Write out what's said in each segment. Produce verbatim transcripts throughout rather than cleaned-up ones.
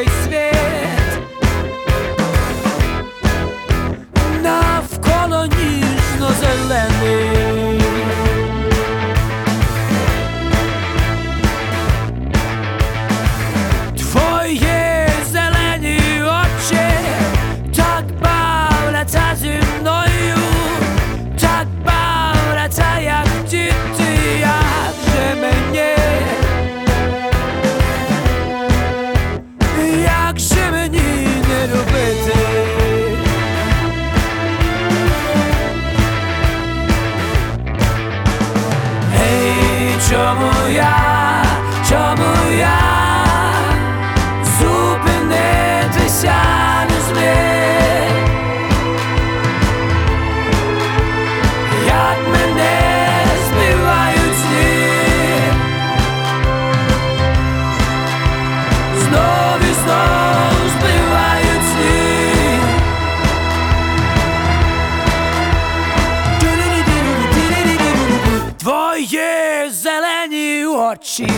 світ, навколо ніжно-зелений. Твої зелені очі так бавляться зі мною, так бавляться, як діти, як же мені, як же мені не любити. Ей, чому я, чому я зупинитися не зміг? Як мене збивають сни, знов і знов збивають сни. Твої зелені очі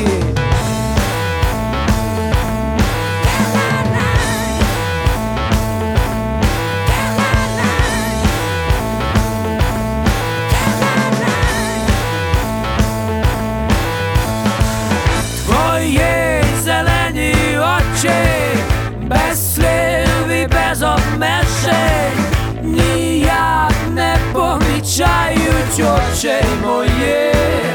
Твої зелені очі, без слів і без обмежень, ніяк не помічають очей моїх,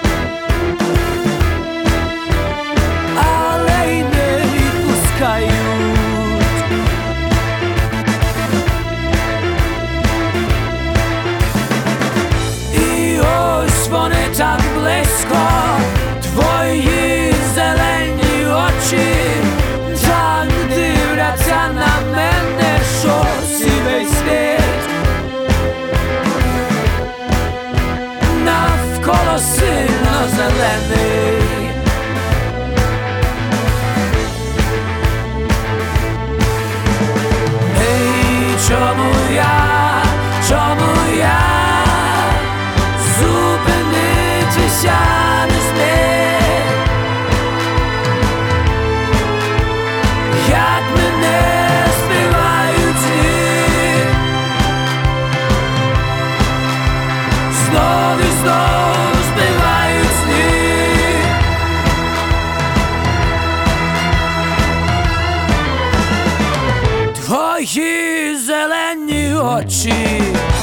але й не відпускають. І ось вони так близько, твої зелені очі, так дивляться на мене, що сивий світ навколо сильно-зелений. Ей, чому я, чому я зупинитися не зміг? Як мене збивають сни, знов і знов збивають сни. Твої зелені очі